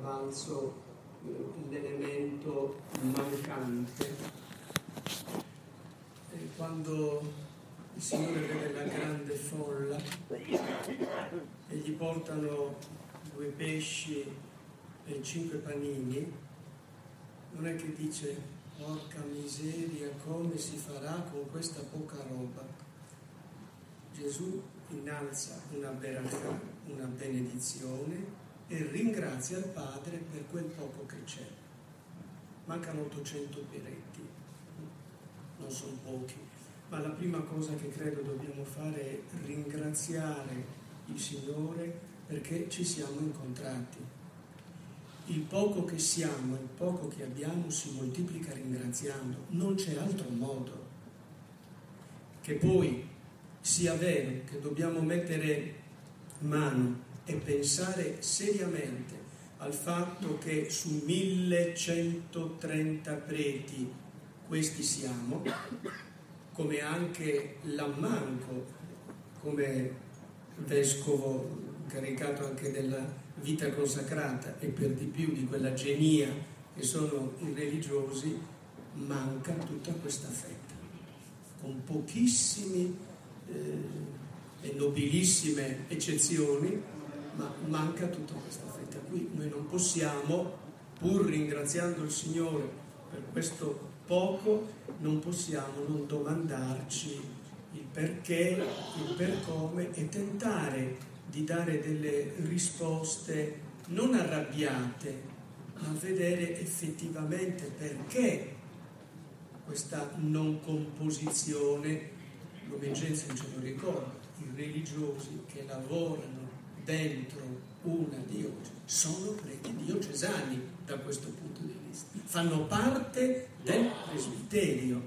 avanzo l'elemento mancante. E quando il Signore vede la grande folla e gli portano 2 pesci e 5 panini, non è che dice: porca miseria, come si farà con questa poca roba? Gesù innalza una berachà, una benedizione, e ringrazia il Padre per quel poco che c'è. Mancano 800 peretti, non sono pochi, ma la prima cosa che credo dobbiamo fare è ringraziare il Signore perché ci siamo incontrati. Il poco che siamo, il poco che abbiamo si moltiplica ringraziando, non c'è altro modo. Che poi sia vero che dobbiamo mettere mano e pensare seriamente al fatto che su 1130 preti questi siamo, come anche l'ammanco, come vescovo incaricato anche della vita consacrata e per di più di quella genia che sono i religiosi, manca tutta questa fetta, con pochissimi e nobilissime eccezioni, ma manca tutta questa fetta. Qui noi non possiamo, pur ringraziando il Signore per questo poco, non possiamo non domandarci il perché, il per come, e tentare di dare delle risposte non arrabbiate, ma vedere effettivamente perché questa non composizione. L'Ovegenza ce lo ricorda: i religiosi che lavorano dentro una diocesi sono preti diocesani, da questo punto di vista fanno parte del presbiterio.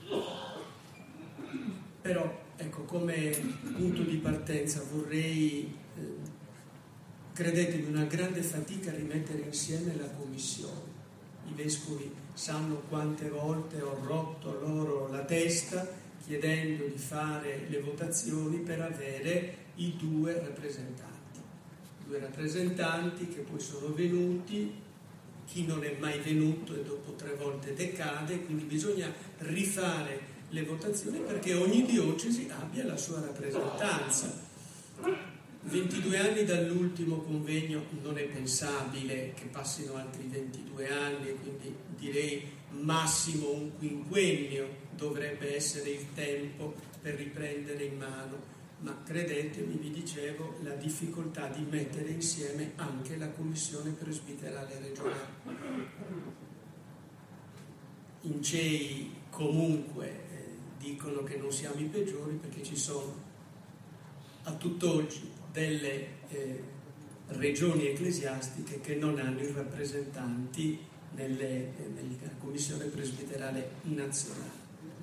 Però ecco, come punto di partenza vorrei, credetemi, una grande fatica a rimettere insieme la commissione. I vescovi sanno quante volte ho rotto loro la testa chiedendo di fare le votazioni per avere i 2 rappresentanti che poi sono venuti, chi non è mai venuto e dopo 3 volte decade, quindi bisogna rifare le votazioni perché ogni diocesi abbia la sua rappresentanza. 22 anni dall'ultimo convegno, non è pensabile che passino altri 22 anni, e quindi direi massimo un quinquennio dovrebbe essere il tempo per riprendere in mano. Ma credetemi, vi dicevo, la difficoltà di mettere insieme anche la commissione presbiterale regionale. In CEI comunque dicono che non siamo i peggiori perché ci sono a tutt'oggi delle regioni ecclesiastiche che non hanno i rappresentanti nella commissione presbiterale nazionale.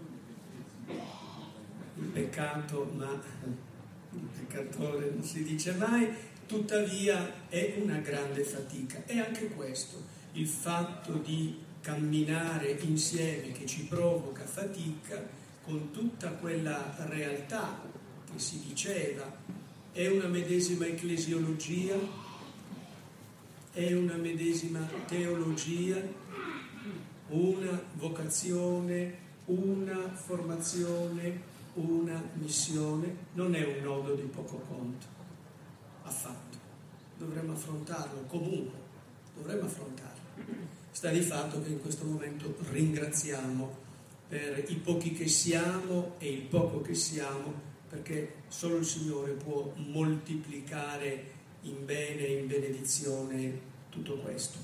Il peccato, ma il peccatore non si dice mai, tuttavia è una grande fatica. E anche questo, il fatto di camminare insieme che ci provoca fatica, con tutta quella realtà che si diceva, è una medesima ecclesiologia, è una medesima teologia, una vocazione, una formazione, una missione. Non è un nodo di poco conto, affatto. Dovremmo affrontarlo, comunque, dovremmo affrontarlo. Sta di fatto che in questo momento ringraziamo per i pochi che siamo e il poco che siamo, perché solo il Signore può moltiplicare in bene e in benedizione tutto questo.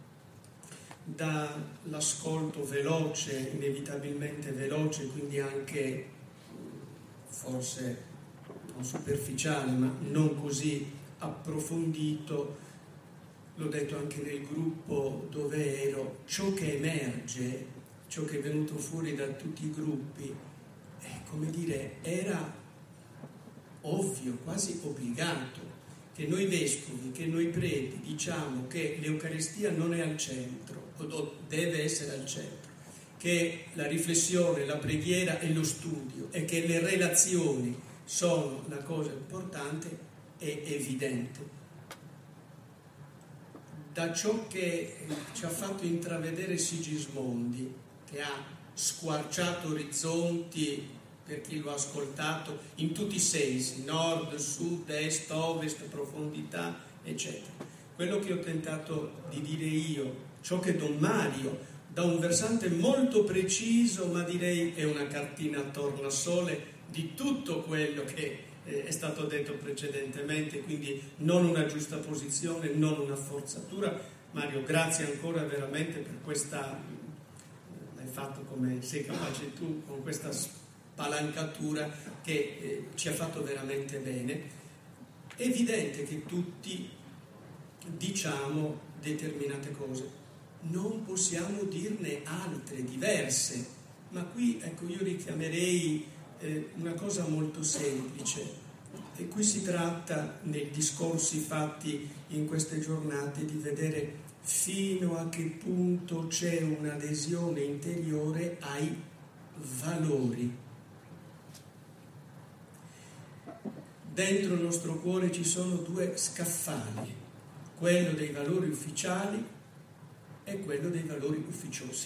Dall'ascolto veloce, inevitabilmente veloce, quindi anche forse non superficiale, ma non così approfondito, l'ho detto anche nel gruppo dove ero, ciò che emerge, ciò che è venuto fuori da tutti i gruppi, come dire, era ovvio, quasi obbligato, che noi vescovi, che noi preti diciamo che l'Eucaristia non è al centro, o deve essere al centro, che la riflessione, la preghiera e lo studio, e che le relazioni sono la cosa importante, è evidente. da ciò che ci ha fatto intravedere Sigismondi, che ha squarciato orizzonti per chi lo ha ascoltato in tutti i sensi, nord, sud, est, ovest, profondità, eccetera. Quello che ho tentato di dire io, ciò che Don Mario, da un versante molto preciso, ma direi è una cartina a tornasole di tutto quello che è stato detto precedentemente, quindi non una giusta posizione, non una forzatura. Mario, grazie ancora veramente per questa, l'hai fatto come sei capace tu, con questa spalancatura che ci ha fatto veramente bene. È evidente che tutti diciamo determinate cose, non possiamo dirne altre, diverse, ma qui ecco io richiamerei una cosa molto semplice, e qui si tratta nei discorsi fatti in queste giornate di vedere fino a che punto c'è un'adesione interiore ai valori. Dentro il nostro cuore ci sono due scaffali, quello dei valori ufficiali e quello dei valori ufficiosi.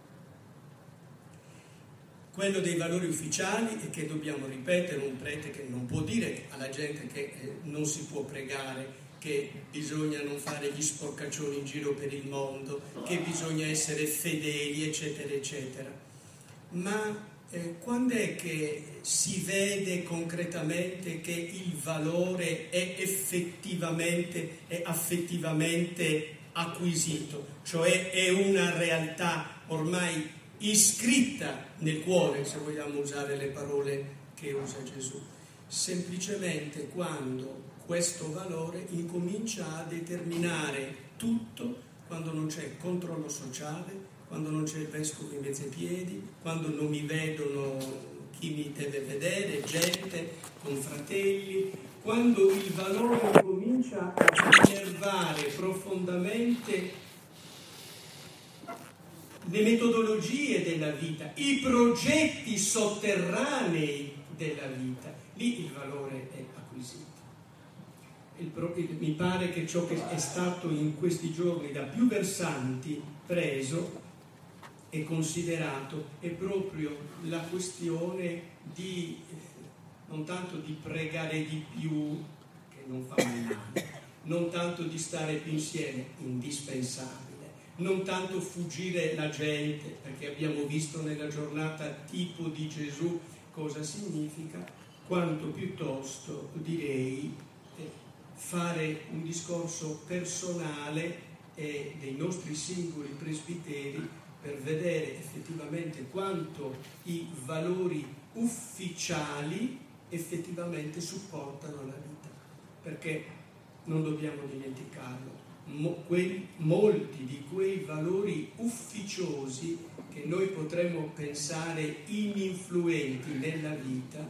Quello dei valori ufficiali è che dobbiamo ripetere, un prete che non può dire alla gente che non si può pregare, che bisogna non fare gli sporcaccioni in giro per il mondo, che bisogna essere fedeli, eccetera, eccetera. Ma quando è che si vede concretamente che il valore è effettivamente e affettivamente acquisito, cioè è una realtà ormai iscritta nel cuore, se vogliamo usare le parole che usa Gesù? Semplicemente quando questo valore incomincia a determinare tutto, quando non c'è controllo sociale, quando non c'è il vescovo in mezzo ai piedi, quando non mi vedono chi mi deve vedere, gente, confratelli, quando il valore comincia a innervare profondamente le metodologie della vita, i progetti sotterranei della vita, lì il valore è acquisito. Mi pare che ciò che è stato in questi giorni da più versanti preso e considerato è proprio la questione di non tanto di pregare di più, che non fa mai male, non tanto di stare più insieme, indispensabile, non tanto fuggire la gente, perché abbiamo visto nella giornata tipo di Gesù cosa significa, quanto piuttosto direi fare un discorso personale e dei nostri singoli presbiteri per vedere effettivamente quanto i valori ufficiali effettivamente supportano la vita, perché non dobbiamo dimenticarlo, molti di quei valori ufficiosi che noi potremmo pensare ininfluenti nella vita.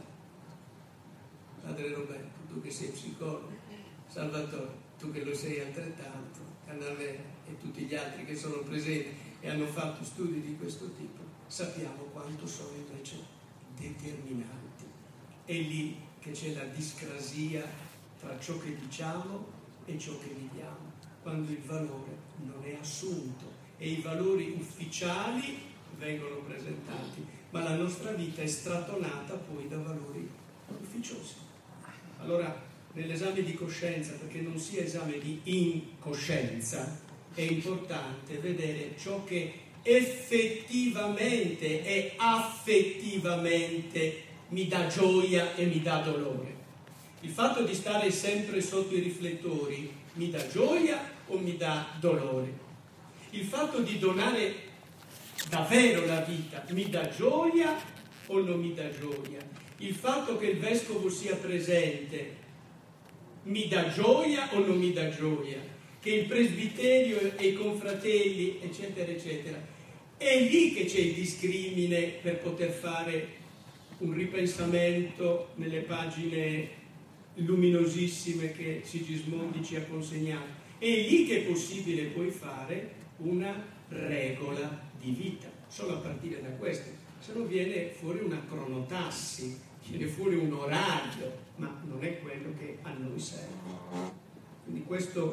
Padre Roberto, tu che sei psicologo, Salvatore, tu che lo sei altrettanto, Cannavera e tutti gli altri che sono presenti e hanno fatto studi di questo tipo, sappiamo quanto sono invece determinanti. È lì che c'è la discrasia tra ciò che diciamo e ciò che viviamo, quando il valore non è assunto e i valori ufficiali vengono presentati, ma la nostra vita è stratonata poi da valori ufficiosi. Allora, nell'esame di coscienza, perché non sia esame di incoscienza, è importante vedere ciò che effettivamente e affettivamente mi dà gioia e mi dà dolore. Il fatto di stare sempre sotto i riflettori mi dà gioia o mi dà dolore? Il fatto di donare davvero la vita mi dà gioia o non mi dà gioia? Il fatto che il vescovo sia presente mi dà gioia o non mi dà gioia? Che il presbiterio e i confratelli, eccetera, eccetera. È lì che c'è il discrimine per poter fare un ripensamento nelle pagine luminosissime che Sigismondi ci ha consegnato. È lì che è possibile poi fare una regola di vita, solo a partire da questo, se no viene fuori una cronotassi, viene fuori un orario, ma non è quello che a noi serve. Quindi questo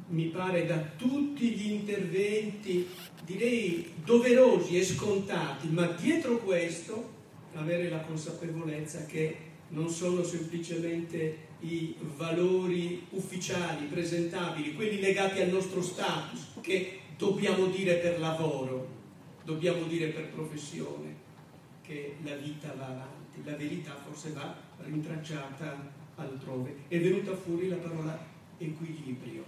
mi pare da tutti gli interventi, direi doverosi e scontati, ma dietro questo avere la consapevolezza che non sono semplicemente i valori ufficiali, presentabili, quelli legati al nostro status, che dobbiamo dire per lavoro, dobbiamo dire per professione, che la vita va avanti, la verità forse va rintracciata altrove. È venuta fuori la parola equilibrio,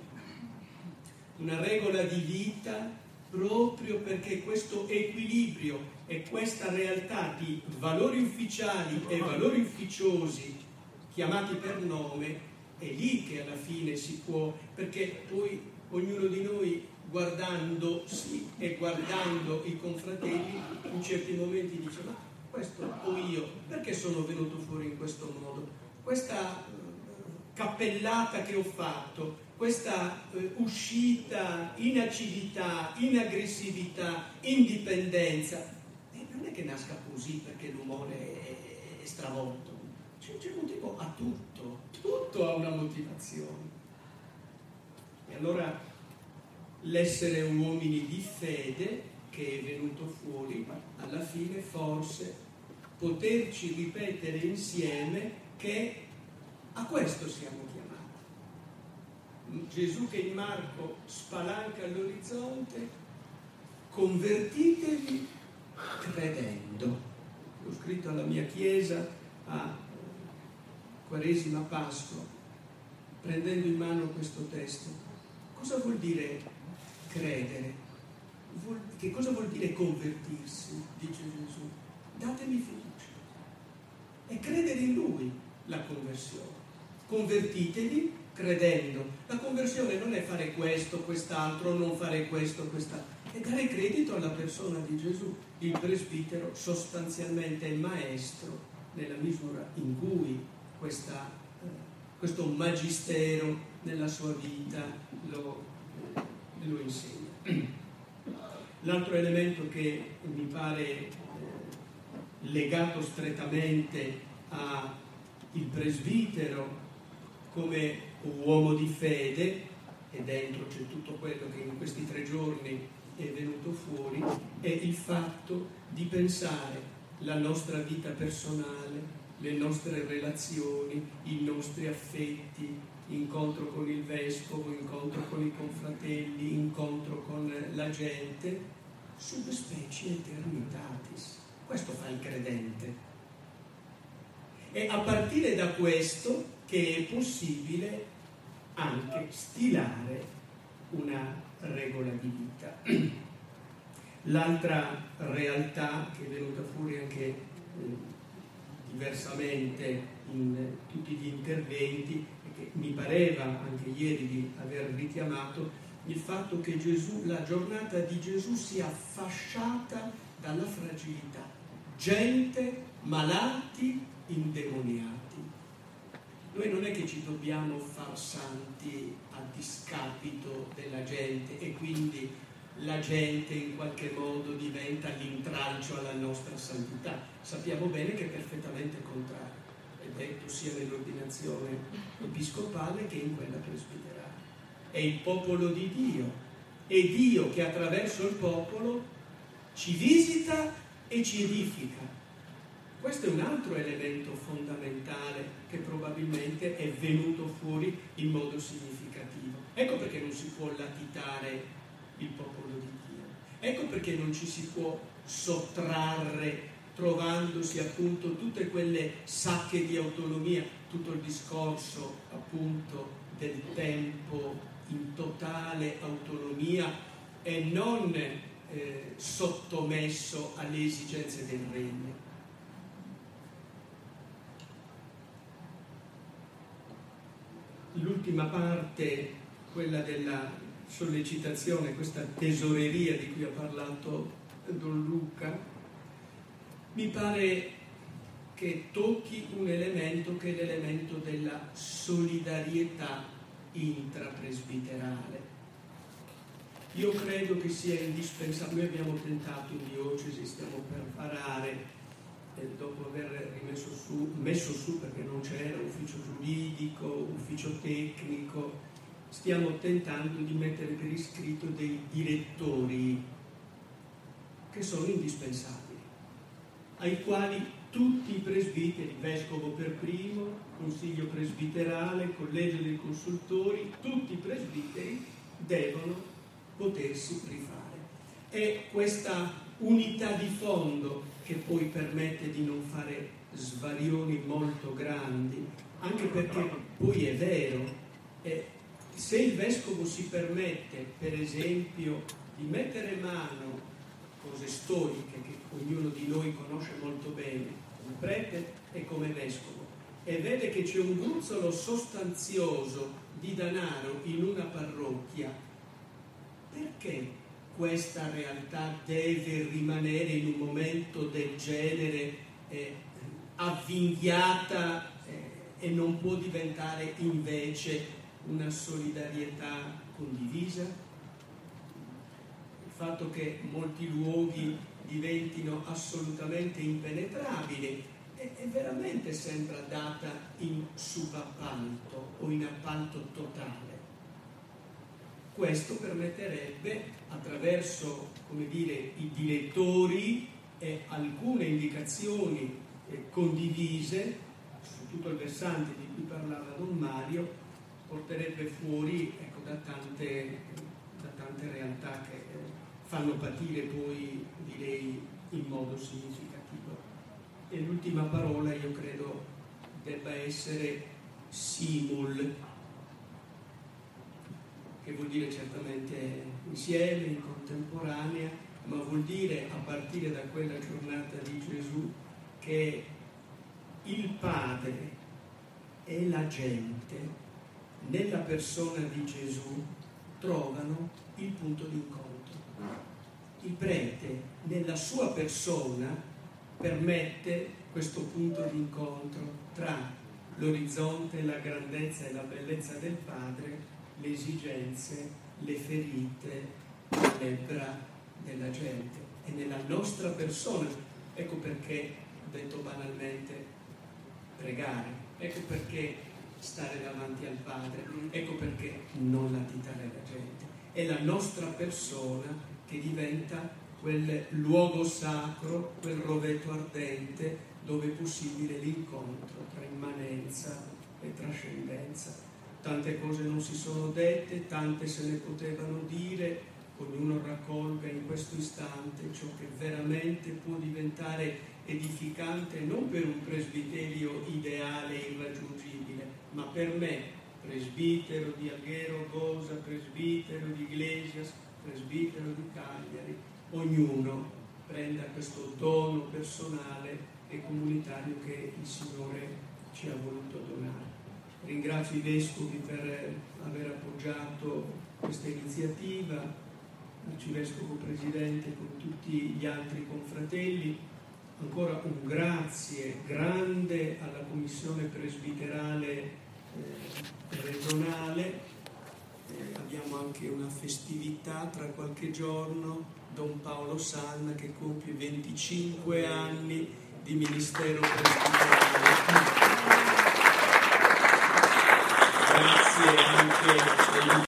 una regola di vita proprio perché questo equilibrio e questa realtà di valori ufficiali e valori ufficiosi chiamati per nome è lì che alla fine si può, perché poi ognuno di noi guardandosi e guardando i confratelli in certi momenti dice: ma questo o io, perché sono venuto fuori in questo modo? Questa cappellata che ho fatto, questa uscita in acidità, in aggressività, in dipendenza, non è che nasca così perché l'umore è stravolto, c'è un motivo a tutto ha una motivazione. E allora l'essere uomini di fede che è venuto fuori, alla fine forse poterci ripetere insieme che a questo siamo chiamati. Gesù che in Marco spalanca all'orizzonte: convertitevi credendo. L'ho scritto alla mia chiesa a Quaresima Pasqua, prendendo in mano questo testo. Cosa vuol dire credere? Che cosa vuol dire convertirsi? Dice Gesù: datemi fiducia. E credere in Lui, la conversione. Convertitevi credendo. La conversione non è fare questo, quest'altro, non fare questo, quest'altro. È dare credito alla persona di Gesù. Il presbitero sostanzialmente è maestro nella misura in cui questo magistero nella sua vita lo insegna. L'altro elemento che mi pare legato strettamente al presbitero come uomo di fede, e dentro c'è tutto quello che in questi 3 giorni è venuto fuori, è il fatto di pensare la nostra vita personale, le nostre relazioni, i nostri affetti, incontro con il vescovo, incontro con i confratelli, incontro con la gente, sub specie eternitatis. Questo fa il credente. E a partire da questo che è possibile anche stilare una regola di vita. L'altra realtà che è venuta fuori anche diversamente in tutti gli interventi, e che mi pareva anche ieri di aver richiamato, il fatto che la giornata di Gesù sia fasciata dalla fragilità. Gente, malati, indemoniati. Noi non è che ci dobbiamo far santi a discapito della gente e quindi la gente in qualche modo diventa l'intralcio alla nostra santità. Sappiamo bene che è perfettamente contrario, è detto sia nell'ordinazione episcopale che in quella presbiterale. È il popolo di Dio, è Dio che attraverso il popolo ci visita e ci edifica. Questo è un altro elemento fondamentale che probabilmente è venuto fuori in modo significativo. Ecco perché non si può latitare il popolo di Dio. Ecco perché non ci si può sottrarre trovandosi appunto tutte quelle sacche di autonomia, tutto il discorso appunto del tempo in totale autonomia e non sottomesso alle esigenze del regno. L'ultima parte, quella della sollecitazione, questa tesoreria di cui ha parlato Don Luca, mi pare che tocchi un elemento che è l'elemento della solidarietà intrapresbiterale. Io credo che sia indispensabile. Noi abbiamo tentato in diocesi, stiamo per varare, dopo aver messo su perché non c'era ufficio giuridico, ufficio tecnico, stiamo tentando di mettere per iscritto dei direttori che sono indispensabili, ai quali tutti i presbiteri, vescovo per primo, consiglio presbiterale, collegio dei consultori, tutti i presbiteri devono potersi rifare. È questa unità di fondo che poi permette di non fare svarioni molto grandi, anche perché poi è vero, se il vescovo si permette, per esempio, di mettere mano cose storiche che ognuno di noi conosce molto bene, come prete e come vescovo, e vede che c'è un gruzzolo sostanzioso di denaro in una parrocchia, perché questa realtà deve rimanere in un momento del genere avvinghiata e non può diventare invece una solidarietà condivisa? Il fatto che molti luoghi diventino assolutamente impenetrabili è veramente sempre data in subappalto o in appalto totale. Questo permetterebbe, attraverso, come dire, i direttori e alcune indicazioni condivise su tutto il versante di cui parlava Don Mario, porterebbe fuori, ecco, da tante realtà che fanno patire poi, direi, in modo significativo. E l'ultima parola io credo debba essere simul, che vuol dire certamente insieme, in contemporanea, ma vuol dire, a partire da quella giornata di Gesù, che il Padre e la gente nella persona di Gesù trovano il punto d'incontro. Il prete nella sua persona permette questo punto d'incontro tra l'orizzonte, la grandezza e la bellezza del Padre, le esigenze, le ferite, le lebbra della gente. E nella nostra persona, ecco perché, detto banalmente, pregare, ecco perché stare davanti al Padre, ecco perché non latitare la gente. È la nostra persona che diventa quel luogo sacro, quel roveto ardente dove è possibile l'incontro tra immanenza e trascendenza. Tante cose non si sono dette, tante se ne potevano dire, ognuno raccolga in questo istante ciò che veramente può diventare edificante non per un presbiterio ideale e irraggiungibile, ma per me, presbitero di Alghero Gosa, presbitero di Iglesias, presbitero di Cagliari, ognuno prenda questo dono personale e comunitario che il Signore ci ha voluto donare. Ringrazio i vescovi per aver appoggiato questa iniziativa, l'arcivescovo presidente con tutti gli altri confratelli. Ancora un grazie grande alla commissione presbiterale regionale. Abbiamo anche una festività tra qualche giorno, Don Paolo Sanna che compie 25 anni di ministero presbiterale. Grazie anche